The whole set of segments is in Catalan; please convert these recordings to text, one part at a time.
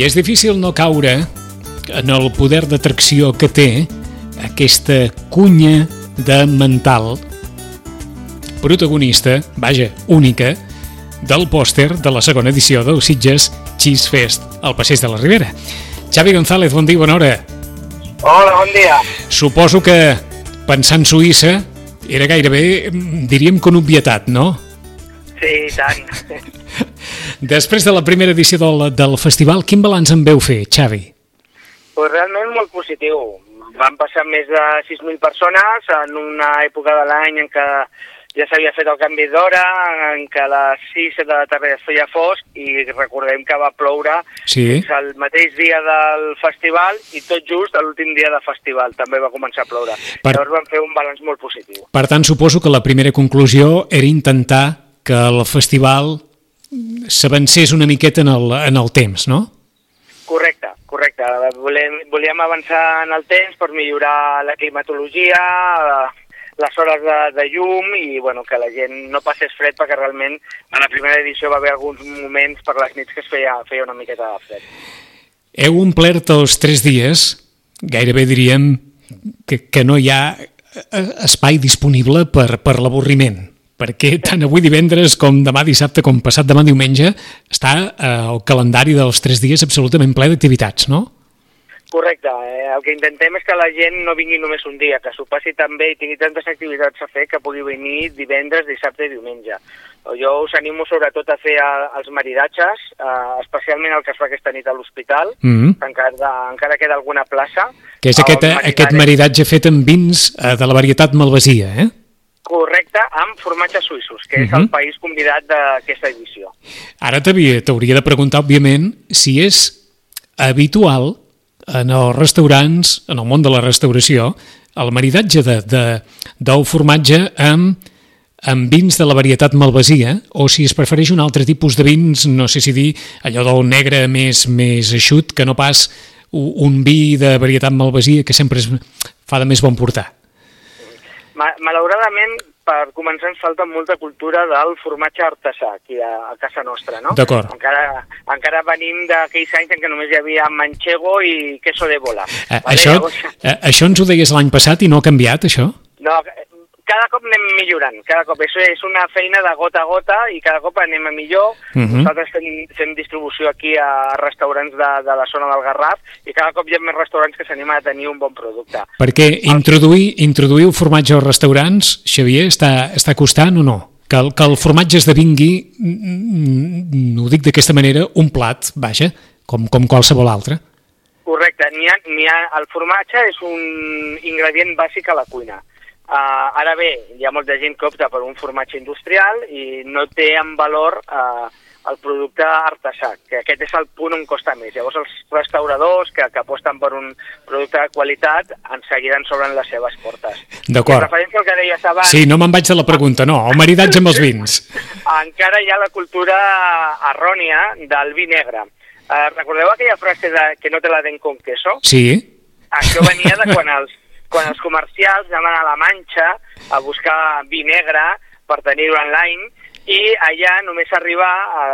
I és difícil no caure en el poder d'atracció que té aquesta cunya de mental protagonista, vaja, única, del pòster de la segona edició del Sitges Cheese Fest al Passeig de la Ribera. Xavi González, bon dia, bona hora. Hola, bon dia. Suposo que pensar en Suïssa era gairebé, diríem, que una obvietat, no? Sí, i tant. Després de la primera edició del festival, quin balanç en veu fer, Xavi? Pues realment molt positiu. Van passar més de 6.000 persones en una època de l'any en què ja s'havia fet el canvi d'hora, en què a les 6 de la tarda es feia fosc i recordem que va ploure fins al mateix dia del festival i tot just a l'últim dia de festival també va començar a ploure. Llavors van fer un balanç molt positiu. Per tant, suposo que la primera conclusió era intentar que el festival s'avancés una miqueta en el temps, no? Correcte. Volíem avançar en el temps per millorar la climatologia, les hores de llum i que la gent no passés fred, perquè realment a la primera edició va haver alguns moments per les nits que es feia una miqueta de fred. Heu omplert els 3 dies, gairebé diríem que no hi ha espai disponible per l'avorriment, perquè tant avui divendres com demà dissabte com passat demà diumenge està el calendari dels 3 dies absolutament ple d'activitats, no? Correcte. El que intentem és que la gent no vingui només un dia, que s'ho passi tan bé i tingui tantes activitats a fer que pugui venir divendres, dissabte i diumenge. Jo us animo sobretot a fer els maridatges, especialment el que es fa aquesta nit a l'hospital, encara queda alguna plaça. Que és aquest maridatge fet amb vins de la varietat Malvasia, eh? Correcte, amb formatges suïssos, que és el país convidat d'aquesta edició. Ara t'hauria de preguntar, òbviament, si és habitual en els restaurants, en el món de la restauració, el maridatge del formatge amb vins de la varietat Malvasia, o si es prefereix un altre tipus de vins, no sé si dir allò del negre més eixut, que no pas un vi de varietat Malvasia que sempre fa de més bon portar. Malauradament, per començar, ens falta molta cultura del formatge artesà aquí a casa nostra, no? D'acord. Encara venim d'aquells anys en què només hi havia manchego i queso de bola. Això ens ho deies l'any passat i no ha canviat, això? No, cada cop anem millorant, cada cop. Això és una feina de gota a gota i cada cop anem a millor. Nosaltres fem distribució aquí a restaurants de la zona del Garraf i cada cop hi ha més restaurants que s'animen a tenir un bon producte. Perquè introduir el formatge als restaurants, Xavier, està costant o no? Que el formatge esdevingui, ho dic d'aquesta manera, un plat, vaja, com qualsevol altre. Correcte. El formatge és un ingredient bàsic a la cuina. Ara bé, hi ha molta gent que opta per un formatge industrial i no té en valor el producte artesà, que aquest és el punt on costa més. Llavors els restauradors que aposten per un producte de qualitat en seguiran s'obren les seves portes. D'acord. En referència al que deies abans... Sí, no me'n vaig de la pregunta, no, el maridatge amb els vins. Encara hi ha la cultura errònia del vi negre. Recordeu aquella frase de que no te la den con queso? Sí. Això venia de quan els comercials anaven a la Manxa a buscar vi negre per tenir-ho online i allà només arribar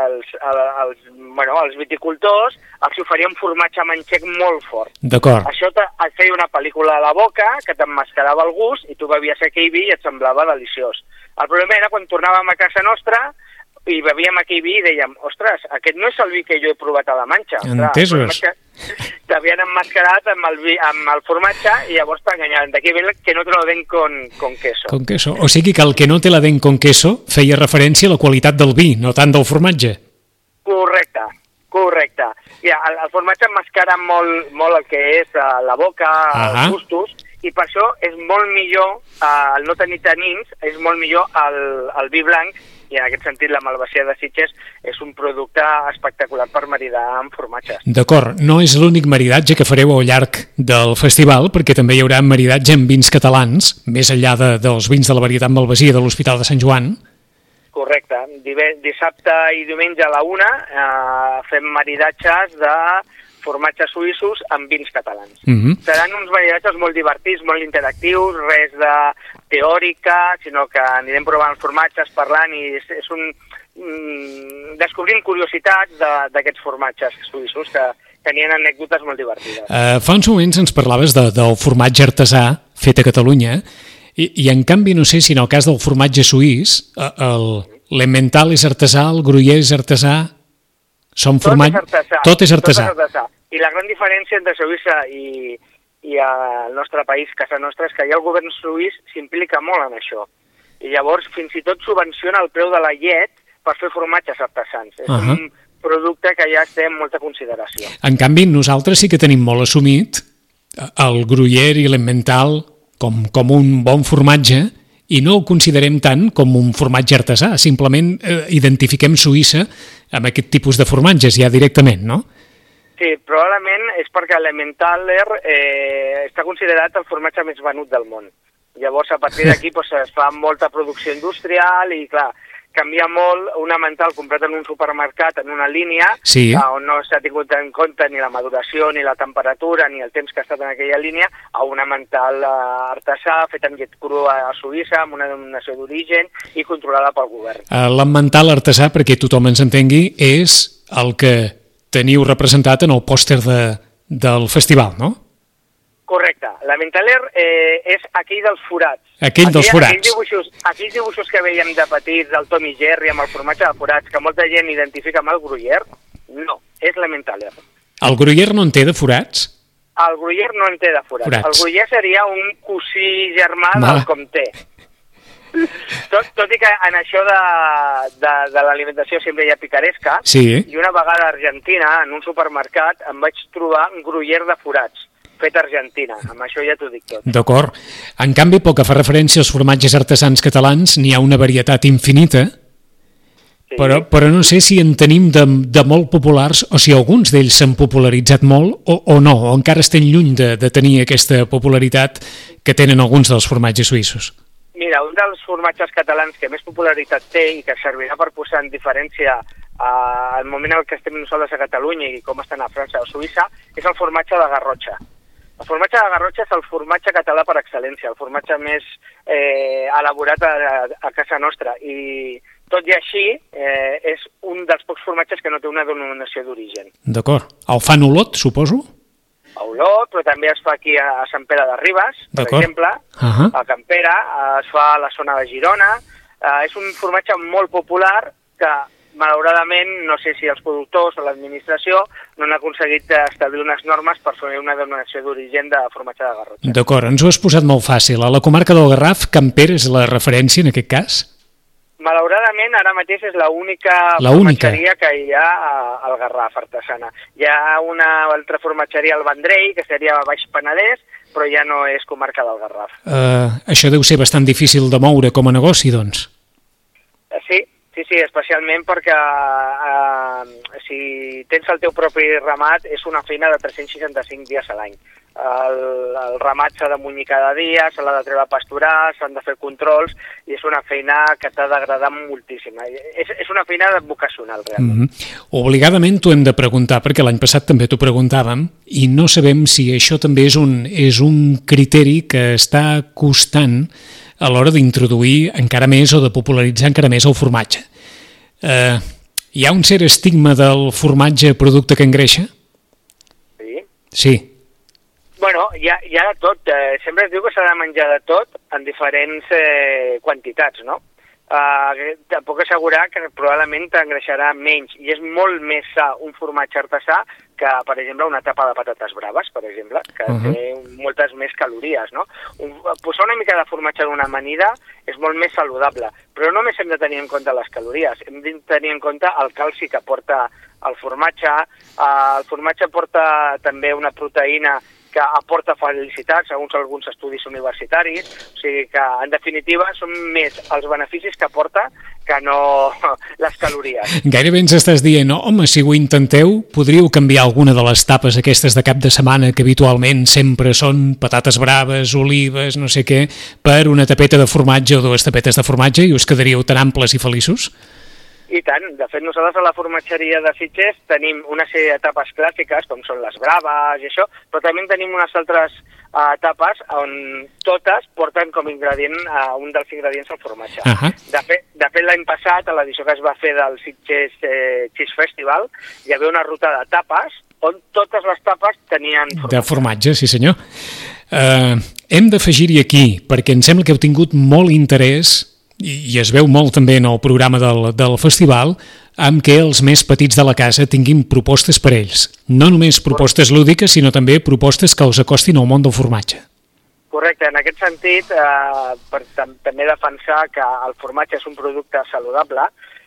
als viticultors els oferien formatge manxec molt fort. D'acord. Això et feia una pel·lícula a la boca que t'emmascarava el gust i tu bevies aquell vi i et semblava deliciós. El problema era quan tornàvem a casa nostra i bevíem aquell vi i dèiem, ostres, aquest no és el vi que jo he provat a la Manxa. Entesos. T'havien emmascarat amb el formatge i llavors t'enganyaven. D'aquí ve que no te lo den con queso. Con queso. O sigui que el que no te la den con queso feia referència a la qualitat del vi, no tant del formatge. Correcte. Ja, el formatge emmascara molt el que és la boca, els gustos, i per això és molt millor, el no tenir tanins, és molt millor el vi blanc, i en aquest sentit la Malvasia de Sitges és un producte espectacular per maridar amb formatges. D'acord, no és l'únic maridatge que fareu al llarg del festival, perquè també hi haurà maridatge amb vins catalans, més enllà dels vins de la varietat Malvasia de l'Hospital de Sant Joan. Correcte. Dissabte i diumenge a la 1 fem maridatges de formatges suïssos amb vins catalans. Seran uns maridatges molt divertits, molt interactius, res de teòrica, sinó que anirem provant els formatges, parlant, i és descobrim curiositats d'aquests formatges suïssos que tenien anècdotes molt divertides. Fa uns moments ens parlaves del formatge artesà fet a Catalunya i en canvi no sé si en el cas del formatge suís l'emmental és artesà, el gruyère és artesà, tot és artesà. I la gran diferència entre Suïssa i el nostre país, casa nostra, és que ja el govern suís s'implica molt en això. I llavors fins i tot subvenciona el preu de la llet per fer formatges artesans. És un producte que ja té molta consideració. En canvi, nosaltres sí que tenim molt assumit el gruyère i l'emmental com un bon formatge i no ho considerem tant com un formatge artesà. Simplement identifiquem Suïssa amb aquest tipus de formatges ja directament, no? Sí, probablement és perquè l'Emmentaler està considerat el formatge més venut del món. Llavors, a partir d'aquí es fa molta producció industrial i, clar, canvia molt un emmental comprat en un supermercat, en una línia, on no s'ha tingut en compte ni la maduració, ni la temperatura, ni el temps que ha estat en aquella línia, a un emmental artesà, fet amb llet crua a Suïssa, amb una denominació d'origen i controlada pel govern. L'emmental artesà, perquè tothom ens entengui, és el que teniu representat en el pòster del festival, no? Correcte. L'Emmentaler és aquell dels forats. Aquells forats. Aquells dibuixos que veiem de petits, del Tom i Jerry, amb el formatge de forats, que molta gent identifica amb el gruyère, no, és l'Emmentaler. El gruyère no en té de forats? El gruyère no en té de forats. El gruyère seria un cosí germà del Comté. Tot i que en això de l'alimentació sempre hi ha picaresca, i una vegada a Argentina, en un supermercat, em vaig trobar un gruyère de forats, fet a Argentina. Amb això ja t'ho dic tot. D'acord. En canvi, pel que fa referència als formatges artesans catalans, n'hi ha una varietat infinita, però no sé si en tenim de molt populars o si alguns d'ells s'han popularitzat molt o no, o encara estem lluny de tenir aquesta popularitat que tenen alguns dels formatges suïssos. Mira, un dels formatges catalans que més popularitat té i que servirà per posar en diferència al moment en què estem nosaltres a Catalunya i com estan a França o Suïssa, és el formatge de Garrotxa. El formatge de Garrotxa és el formatge català per excel·lència, el formatge més elaborat a casa nostra. I tot i així, és un dels pocs formatges que no té una denominació d'origen. D'acord. El fan Olot, suposo? A Olot, però també es fa aquí a Sant Pere de Ribes, per exemple, a Campera, es fa a la zona de Girona. És un formatge molt popular que, malauradament, no sé si els productors o l'administració no han aconseguit establir unes normes per fer una denominació d'origen de formatge de Garrotxa. D'acord, ens ho has posat molt fàcil. A la comarca del Garraf, Campera és la referència en aquest cas? Malauradament, ara mateix és l'única formatgeria que hi ha al Garraf, artesana. Hi ha una altra formatgeria al Vendrell, que seria Baix Penedès, però ja no és comarca del Garraf. Això deu ser bastant difícil de moure com a negoci, doncs. Sí, especialment perquè si tens el teu propi ramat és una feina de 365 dies a l'any. El ramat s'ha de munyir cada dia, se l'ha de treure a pasturar, s'han de fer controls i és una feina que t'ha d'agradar moltíssim. És una feina vocacional, realment. Obligadament t'ho hem de preguntar, perquè l'any passat també t'ho preguntàvem i no sabem si això també és un criteri que està costant a l'hora d'introduir encara més o de popularitzar encara més el formatge. Hi ha un cert estigma del formatge producte que engreixa? Sí. Bueno, hi ha de tot. Sempre es diu que s'ha de menjar de tot en diferents quantitats, no? Et puc assegurar que probablement t'engreixarà menys i és molt més sa un formatge artesà que, per exemple, una tapa de patates braves, per exemple, que té moltes més calories, no? Posar una mica de formatge en una amanida és molt més saludable, però no només hem de tenir en compte les calories, hem de tenir en compte el calci que porta el formatge. El formatge porta també una proteïna que aporta felicitat, segons alguns estudis universitaris, o sigui que, en definitiva, són més els beneficis que aporta que no les calories. Gairebé ens estàs dient, home, si ho intenteu, podríeu canviar alguna de les tapes aquestes de cap de setmana que habitualment sempre són patates braves, olives, no sé què, per una tapeta de formatge o dues tapetes de formatge i us quedaríeu tan amples i feliços? I tant, de fet nosaltres a la formatgeria de Sitges tenim una sèrie d'etapes clàssiques, com són les braves i això, però també tenim unes altres etapes on totes porten com ingredient un dels ingredients al formatge. De fet l'any passat, a l'edició que es va fer del Sitges Cheese Festival, hi havia una ruta de tapes on totes les tapes tenien formatge. De formatge, sí senyor. Hem d'afegir-hi aquí, perquè em sembla que heu tingut molt interès, i es veu molt també en el programa del festival, amb què els més petits de la casa tinguin propostes per ells. No només propostes lúdiques, sinó també propostes que els acostin al món del formatge. Correcte, en aquest sentit, per també defensar que el formatge és un producte saludable,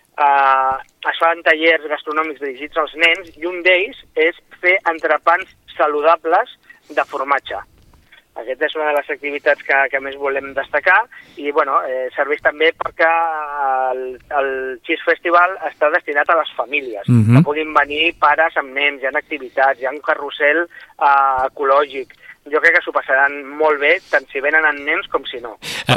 es fan tallers gastronòmics dirigits als nens i un d'ells és fer entrepans saludables de formatge. Aquesta és una de les activitats que més volem destacar i serveix també perquè el Cheese Festival està destinat a les famílies, que puguin venir pares amb nens, hi ha activitats, hi ha un carrusel ecològic. Jo crec que s'ho passaran molt bé, tant si venen amb nens com si no.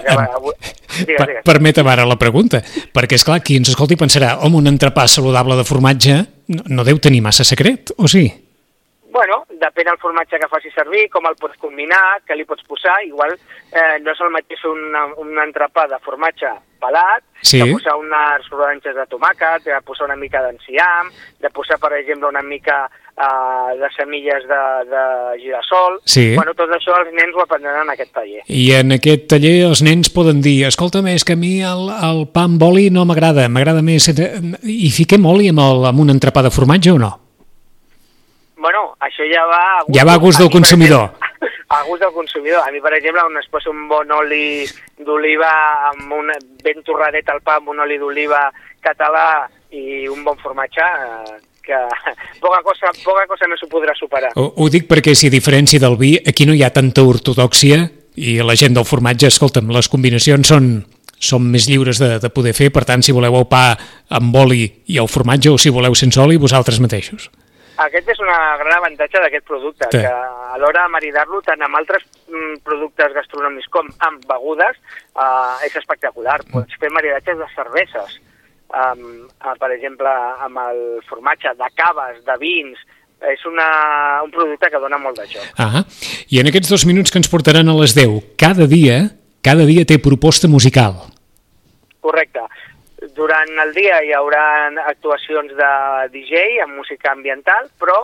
Permetem ara la pregunta, perquè és clar, qui ens escolti pensarà, home, un entrepà saludable de formatge no deu tenir massa secret, o sí? Bueno, depèn del formatge que facis servir, com el pots combinar, què li pots posar. Igual no és el mateix un entrepà de formatge pelat, de posar unes rodanxes de tomàquet, de posar una mica d'enciam, de posar, per exemple, una mica de semilles de girassol. Bueno, tot això els nens ho aprendran en aquest taller. I en aquest taller els nens poden dir, escolta, és que a mi el pa amb oli no m'agrada més... I fiquem oli amb un entrepà de formatge o no? Bueno, això ja va... a gust del consumidor. A gust del consumidor. A mi, per exemple, on es posa un bon oli d'oliva, ben torradet al pa amb un oli d'oliva català i un bon formatge, que poca cosa no s'ho podrà superar. Ho dic perquè, si a diferència del vi, aquí no hi ha tanta ortodòxia i la gent del formatge, escolta'm, les combinacions són més lliures de poder fer, per tant, si voleu el pa amb oli i el formatge, o si voleu sense oli, vosaltres mateixos. Aquest és un gran avantatge d'aquest producte, que a l'hora de maridar-lo tant amb altres productes gastronòmics com amb begudes és espectacular. Pots fer maridatges de cerveses, per exemple, amb el formatge, de caves, de vins. És un producte que dona molt de joc. I en aquests 2 minuts que ens portaran a les 10, cada dia té proposta musical. Correcte. Durant el dia hi haurà actuacions de DJ amb música ambiental, però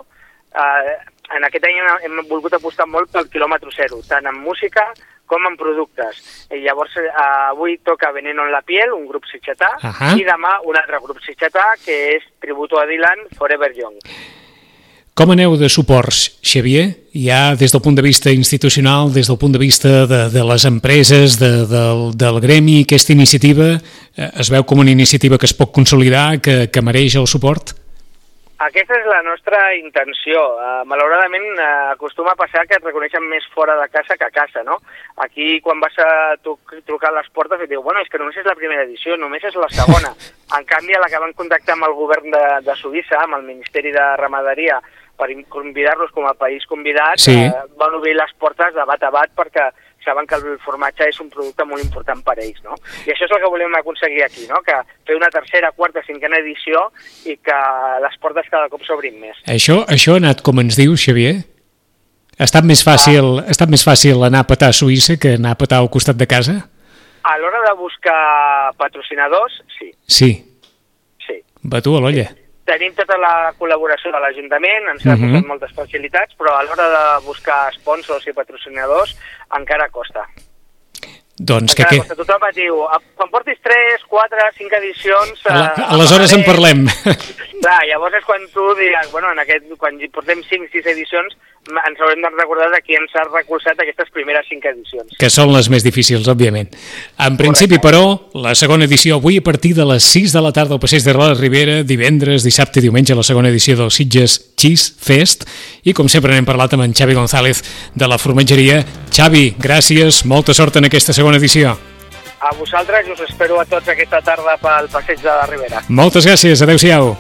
en aquest any hem volgut apostar molt pel quilòmetre zero, tant en música com en productes. I llavors avui toca Veneno en la piel, un grup sitgetà, i demà un altre grup sitgetà que és tributo a Dylan, Forever Young. Com aneu de suports, Xavier? Ja des del punt de vista institucional, des del punt de vista de les empreses, del gremi, aquesta iniciativa, es veu com una iniciativa que es pot consolidar, que mereix el suport? Aquesta és la nostra intenció. Malauradament acostuma a passar que et reconeixen més fora de casa que a casa, no? Aquí quan vas a trucar a les portes et diu, bueno, és que només és la primera edició, només és la segona. En canvi, a la que van contactar amb el govern de Suïssa, amb el Ministeri de Ramaderia, per convidar-los com a país convidat, van obrir les portes de bat a bat perquè saben que el formatge és un producte molt important per ells, no? I això és el que volem aconseguir aquí, no? Que fer una tercera, quarta, cinquena edició i que les portes cada cop s'obrin més. Això ha anat com ens dius, Xavier? Ha estat més fàcil anar a petar a Suïssa que anar a petar al costat de casa? A l'hora de buscar patrocinadors, sí. Sí. Va tu a l'olla. Tenim tota la col·laboració de l'Ajuntament, ens ha posat moltes facilitats, però a l'hora de buscar sponsors i patrocinadors encara costa. Doncs costa. Tothom et diu, quan portis 3, 4, 5 edicions... Aleshores en parlem. Clar, llavors és quan tu diràs, bueno, quan portem 5-6 edicions, ens haurem de recordar de qui ens ha recolzat aquestes primeres 5 edicions. Que són les més difícils, òbviament. En principi, però, la segona edició avui a partir de les 6 de la tarda al Passeig de la Ribera, divendres, dissabte i diumenge, la segona edició del Sitges Cheese Fest, i com sempre n'hem parlat amb en Xavi González de la formatgeria. Xavi, gràcies, molta sort en aquesta segona edició. A vosaltres i us espero a tots aquesta tarda pel Passeig de la Ribera. Moltes gràcies, adeu-siau.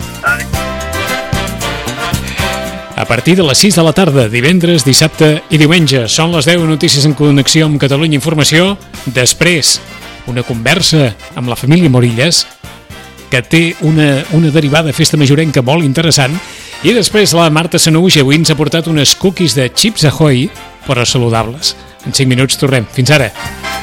A partir de les 6 de la tarda, divendres, dissabte i diumenge. Són les 10 notícies en connexió amb Catalunya Informació. Després, una conversa amb la família Morillas. que té una derivada festa majorenca molt interessant, i després la Marta Sanuix avui ens ha portat unes cookies de Chips Ahoy, però saludables. En 5 minuts tornem. Fins ara.